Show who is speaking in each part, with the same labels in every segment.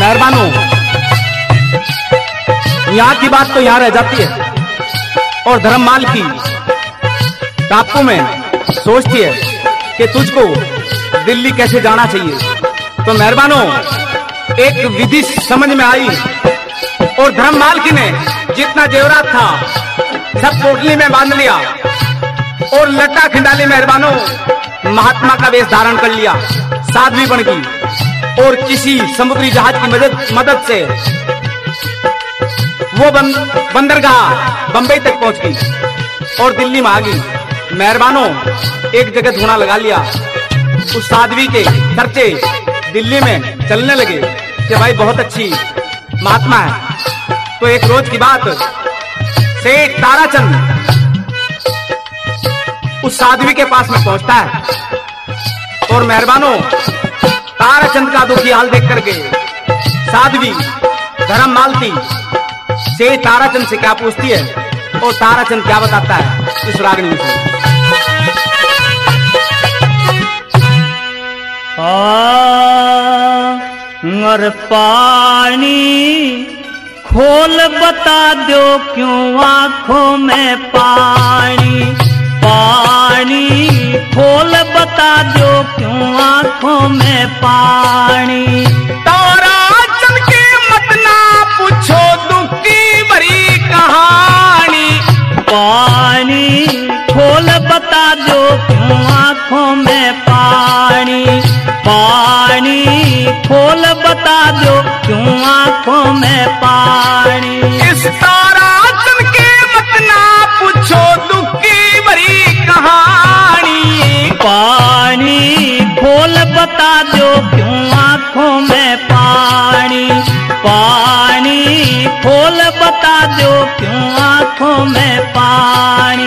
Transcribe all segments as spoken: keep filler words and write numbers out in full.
Speaker 1: मेहरबानों, यहाँ की बात तो यहाँ रह जाती है और धर्ममाल की टापू में सोचती है कि तुझको दिल्ली कैसे जाना चाहिए। तो मेहरबानों, एक विधि समझ में आई और धर्ममाल की ने जितना जेवरात था सब पोटली में बांध लिया और लट्टा खिंडाली मेहरबानों महात्मा का वेश धारण कर लिया, साध्वी बन गई और किसी समुद्री जहाज की मदद मदद से वो बंदरगाह बंबई तक पहुंच गई और दिल्ली में आ गई। मेहरबानों, एक जगह धुना लगा लिया। उस साध्वी के चर्चे दिल्ली में चलने लगे कि भाई बहुत अच्छी महात्मा है। तो एक रोज की बात, सेठ ताराचंद उस साध्वी के पास में पहुंचता है और मेहरबानों ताराचंद का दुखी हाल देख करके साध्वी धर्ममालती से ताराचंद से क्या पूछती है और ताराचंद क्या बताता है इस रागनी से।
Speaker 2: और पानी खोल बता दो क्यों आंखों में पानी, पानी खोल बता दो क्यों आंखों में पानी।
Speaker 1: ताराचंद के मत ना पूछो दुख की बड़ी कहानी,
Speaker 2: पानी खोल बता दो क्यों आंखों में पानी, पानी खोल बता दो क्यों आंखों में पानी।
Speaker 1: इस ताराचंद के मत ना पूछो दुख की बड़ी कहानी,
Speaker 2: पानी खोल बता दो क्यों आंखों में पानी, पानी खोल बता दो क्यों आंखों में पानी।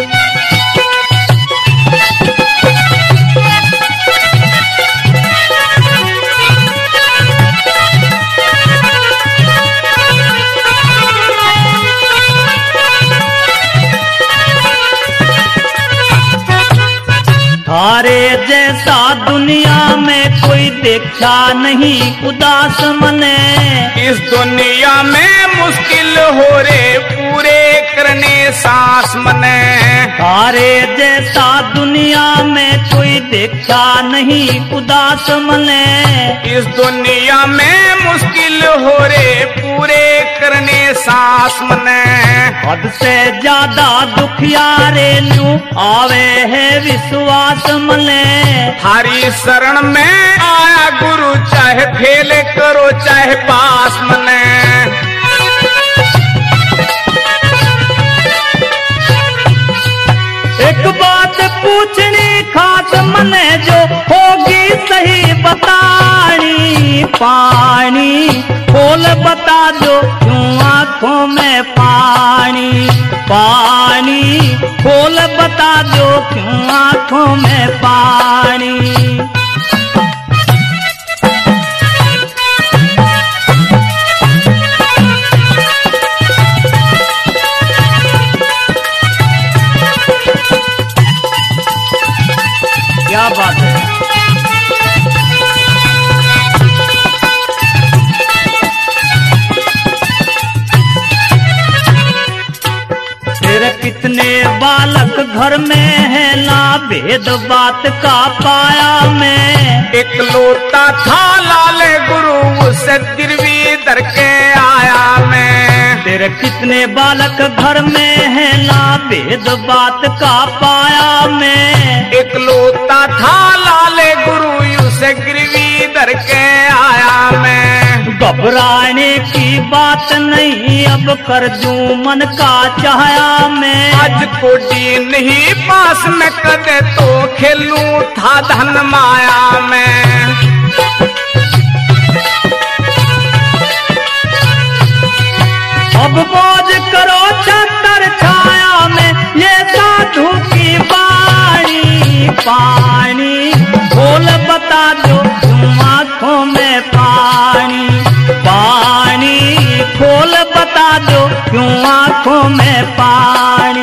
Speaker 2: थारे जैसा दुनिया में कोई देखा नहीं उदास मने,
Speaker 1: इस दुनिया में मुश्किल हो रे पूरे करने सांस मने।
Speaker 2: थारे जैसा दुनिया में कोई देखा नहीं उदास मने,
Speaker 1: इस दुनिया में मुश्किल हो रे पूरे करने सांस मने।
Speaker 2: हद से ज्यादा दुखियारे लू आवे है विश्वास मने,
Speaker 1: थारी शरण में आया गुरु चाहे फेल करो चाहे पास मने।
Speaker 2: एक बात पूछनी खास मने जो होगी सही बतानी, पानी खोल बता दो क्यों आंखों में पानी, पानी खोल बता दो क्यों आंखों में पानी। क्या बात है। तेरे कितने बालक घर में है ना भेद बात का पाया मैं,
Speaker 1: एक लोटा था लाल गुरु उसे गिरवी दर के आया मैं।
Speaker 2: तेरे कितने बालक घर में है ना भेद बात का पाया मैं,
Speaker 1: एक लोटा था लाल गुरु उसे गिरवी दर के आया मैं।
Speaker 2: घबराने की बात नहीं अब कर दूं मन का चाहया मैं,
Speaker 1: आज कोटी नहीं पास में कदे तो खेलूं था धन माया में।
Speaker 2: अब मौज करो छतर छाया में ये साधु की बाणी, पानी खोल बता दो तुम आंखों में पानी, पानी खोल बता दो क्यों आंखों में पानी।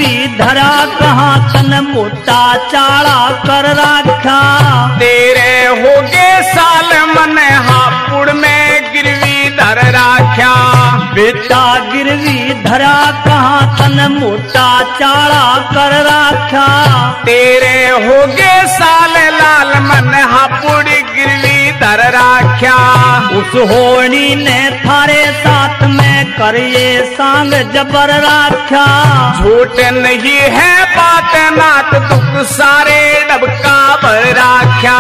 Speaker 2: गिरवी धरा कहाँ तन मोटा चाड़ा कर रखा।
Speaker 1: तेरे होगे साल मन हापुड़ में गिरवी धर राख्या।
Speaker 2: बेटा गिरवी धरा कहाँ तन मोटा चाड़ा कर रखा।
Speaker 1: तेरे होगे साल लाल मन हापुड़ गिरवी धर राख्या।
Speaker 2: उस होनी ने थारे साथ में करिए सांग जबर राख्या।
Speaker 1: झूठ नहीं है बात नात दुख सारे डबका भर राख्या।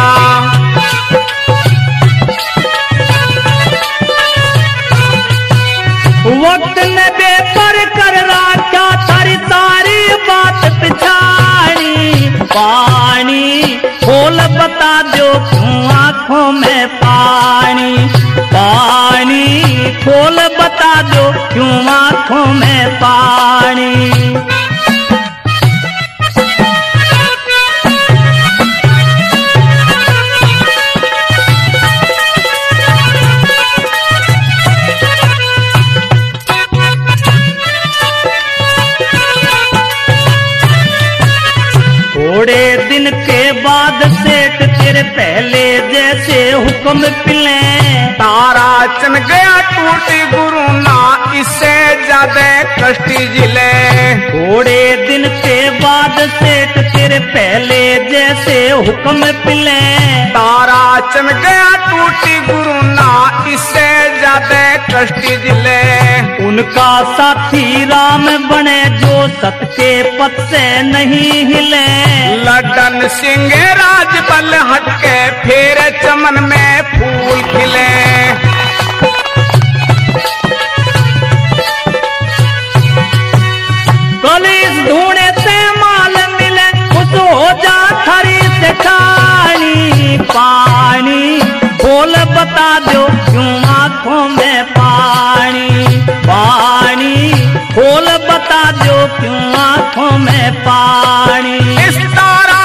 Speaker 2: वक्त ने बेपर कर राख्या थारी सारी बात पिछाड़ी। पानी खोल बता दो क्यों आंखों में पानी। पानी खोल बता दो क्यों आंखों में पानी। थोड़े दिन के बाद सेठ तेरे पहले जैसे हुक्म पिले।
Speaker 1: तारा चन गया टूटी गुरु ना इससे ज्यादा कष्टी जिले।
Speaker 2: थोड़े दिन के बाद सेठ तेरे पहले जैसे हुक्म पिले।
Speaker 1: तारा चन गया टूटी गुरु ना इससे ज्यादा कष्टी जिले।
Speaker 2: उनका साथी राम बने जो सत के पथ से नहीं हिले।
Speaker 1: लड्डन सिंह राज बल हटके फिर चमन में फूल खिले।
Speaker 2: पुलिस ढूंढे से माल मिले खुश हो जा थारी से खानी। पानी बोल बता दो क्यों आंखों में पानी। पानी खोल बता दो क्यों आंखों में पानी।
Speaker 1: इस तारा